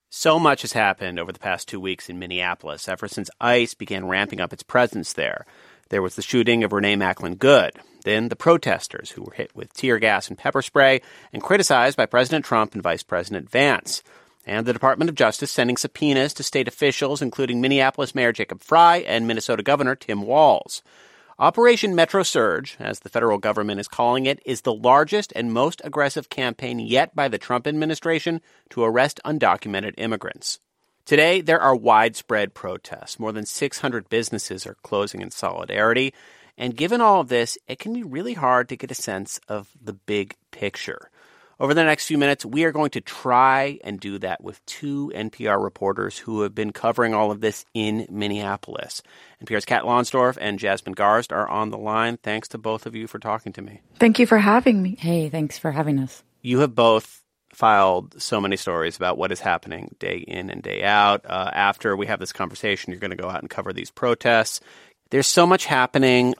So much has happened over the past 2 weeks in Minneapolis, ever since ICE began ramping up its presence there. There was the shooting of Renee Macklin Good, then the protesters who were hit with tear gas and pepper spray and criticized by President Trump and Vice President Vance, and the Department of Justice sending subpoenas to state officials, including Minneapolis Mayor Jacob Frey and Minnesota Governor Tim Walz. Operation Metro Surge, as the federal government is calling it, is the largest and most aggressive campaign yet by the Trump administration to arrest undocumented immigrants. Today, there are widespread protests. More than 600 businesses are closing in solidarity. And given all of this, it can be really hard to get a sense of the big picture. Over the next few minutes, we are going to try and do that with two NPR reporters who have been covering all of this in Minneapolis. NPR's Kat Lonsdorf and Jasmine Garsd are on the line. Thanks to both of you for talking to me. Thank you for having me. Hey, thanks for having us. You have both filed so many stories about what is happening day in and day out. After we have this conversation, you're going to go out and cover these protests. There's so much happening.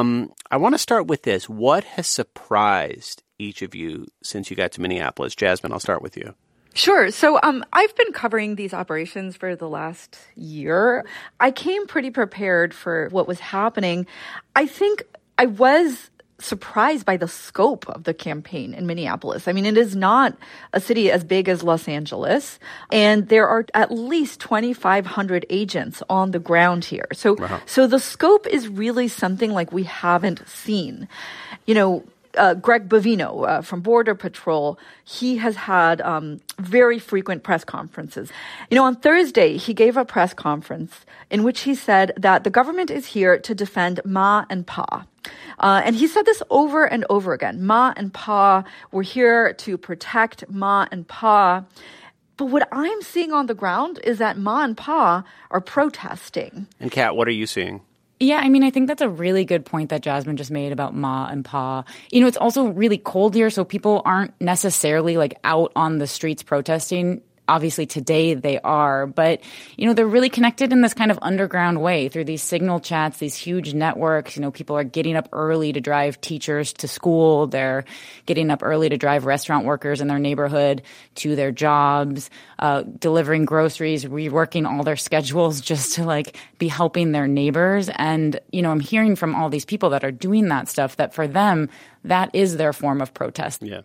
I want to start with this. What has surprised each of you since you got to Minneapolis? Jasmine, I'll start with you. Sure. So I've been covering these operations for the last year. I came pretty prepared for what was happening. I think I was surprised by the scope of the campaign in Minneapolis. I mean, it is not a city as big as Los Angeles, and there are at least 2,500 agents on the ground here. So the scope is really something like we haven't seen. You know, Greg Bovino from Border Patrol, he has had very frequent press conferences. You know, on Thursday, he gave a press conference in which he said that the government is here to defend Ma and Pa. And he said this over and over again. Ma and Pa, we're here to protect Ma and Pa. But what I'm seeing on the ground is that Ma and Pa are protesting. And Kat, what are you seeing? Yeah, I mean, I think that's a really good point that Jasmine just made about Ma and Pa. You know, it's also really cold here, so people aren't necessarily like out on the streets protesting. Obviously, today they are, but, you know, they're really connected in this kind of underground way through these signal chats, these huge networks. You know, people are getting up early to drive teachers to school. They're getting up early to drive restaurant workers in their neighborhood to their jobs, delivering groceries, reworking all their schedules just to, like, be helping their neighbors. And, you know, I'm hearing from all these people that are doing that stuff that for them, that is their form of protest. Yeah.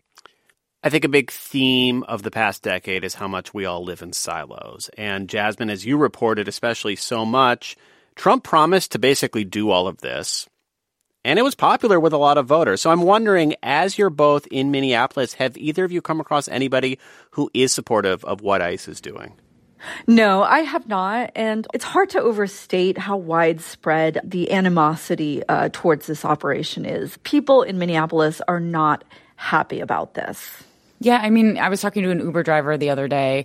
I think a big theme of the past decade is how much we all live in silos. And Jasmine, as you reported especially so much, Trump promised to basically do all of this. And it was popular with a lot of voters. So I'm wondering, as you're both in Minneapolis, have either of you come across anybody who is supportive of what ICE is doing? No, I have not. And it's hard to overstate how widespread the animosity towards this operation is. People in Minneapolis are not happy about this. Yeah, I mean, I was talking to an Uber driver the other day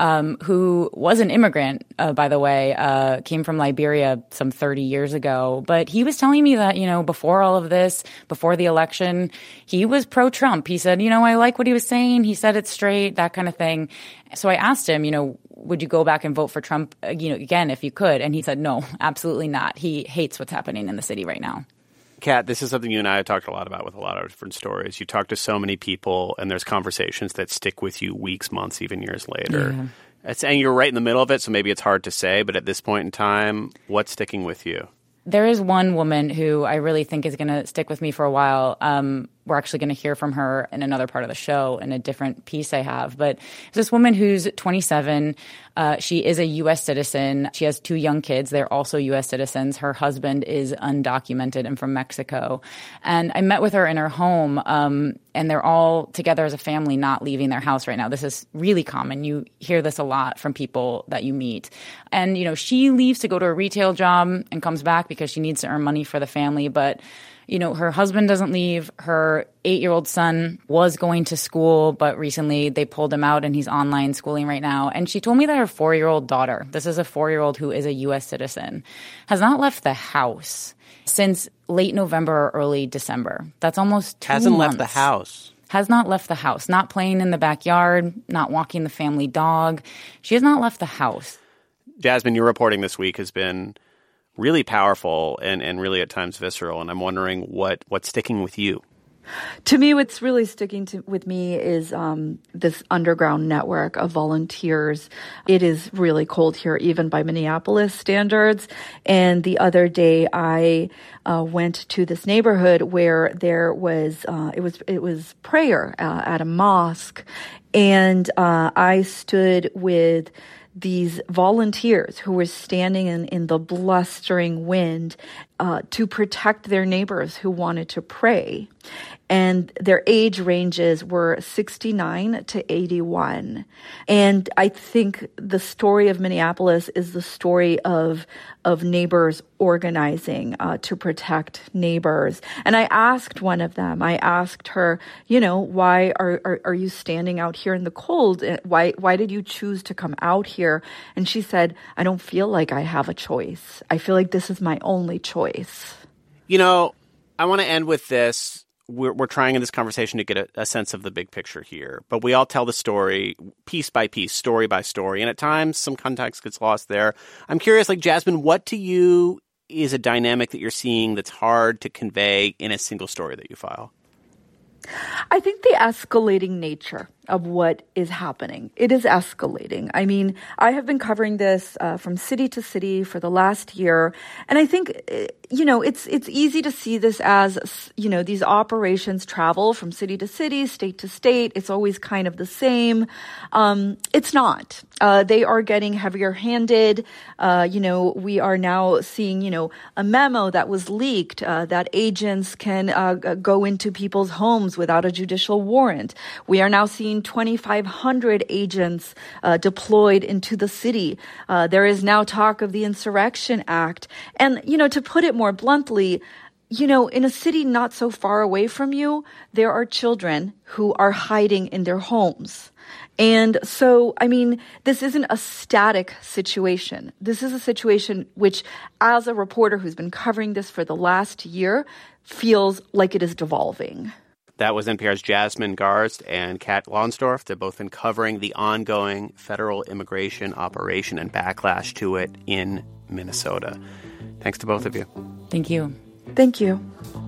who was an immigrant, by the way, came from Liberia some 30 years ago. But he was telling me that, you know, before all of this, before the election, he was pro-Trump. He said, you know, I like what he was saying. He said it straight, that kind of thing. So I asked him, you know, would you go back and vote for Trump, you know, again, if you could? And he said, no, absolutely not. He hates what's happening in the city right now. Kat, this is something you and I have talked a lot about with a lot of different stories. You talk to so many people, and there's conversations that stick with you weeks, months, even years later. Yeah. And you're right in the middle of it, so maybe it's hard to say, but at this point in time, what's sticking with you? There is one woman who I really think is going to stick with me for a while. We're actually going to hear from her in another part of the show in a different piece I have. But it's this woman who's 27. She is a U.S. citizen. She has 2 young kids. They're also U.S. citizens. Her husband is undocumented and from Mexico. And I met with her in her home, and they're all together as a family not leaving their house right now. This is really common. You hear this a lot from people that you meet. And, you know, she leaves to go to a retail job and comes back because she needs to earn money for the family. But you know, her husband doesn't leave. Her 8-year-old son was going to school, but recently they pulled him out and he's online schooling right now. And she told me that her 4-year-old daughter, this is a 4-year-old who is a U.S. citizen, has not left the house since late November or early December. That's almost 2 months. Hasn't left the house. Has not left the house. Not playing in the backyard, not walking the family dog. She has not left the house. Jasmine, your reporting this week has been really powerful and really at times visceral. And I'm wondering what's sticking with you. To me, what's really sticking with me is this underground network of volunteers. It is really cold here, even by Minneapolis standards. And the other day, I went to this neighborhood where there was it was prayer at a mosque, and I stood with these volunteers who were standing in the blustering wind to protect their neighbors who wanted to pray. And their age ranges were 69 to 81. And I think the story of Minneapolis is the story of neighbors organizing to protect neighbors. And I asked one of them, I asked her, why are you standing out here in the cold? Why did you choose to come out here? And she said, I don't feel like I have a choice. I feel like this is my only choice. I want to end with this. We're trying in this conversation to get a sense of the big picture here, but we all tell the story piece by piece, story by story, and at times some context gets lost there. I'm curious, Jasmine, what to you is a dynamic that you're seeing that's hard to convey in a single story that you file? I think the escalating nature of what is happening. It is escalating. I mean, I have been covering this from city to city for the last year. And I think, it's easy to see this as, these operations travel from city to city, state to state. It's always kind of the same. It's not. They are getting heavier handed. We are now seeing, a memo that was leaked that agents can go into people's homes without a judicial warrant. We are now seeing 2,500 agents deployed into the city. There is now talk of the Insurrection Act. And, to put it more bluntly, in a city not so far away from you, there are children who are hiding in their homes. And so, this isn't a static situation. This is a situation which, as a reporter who's been covering this for the last year, feels like it is devolving. That was NPR's Jasmine Garsd and Kat Lonsdorf. They've both been covering the ongoing federal immigration operation and backlash to it in Minnesota. Thanks to both of you. Thank you. Thank you.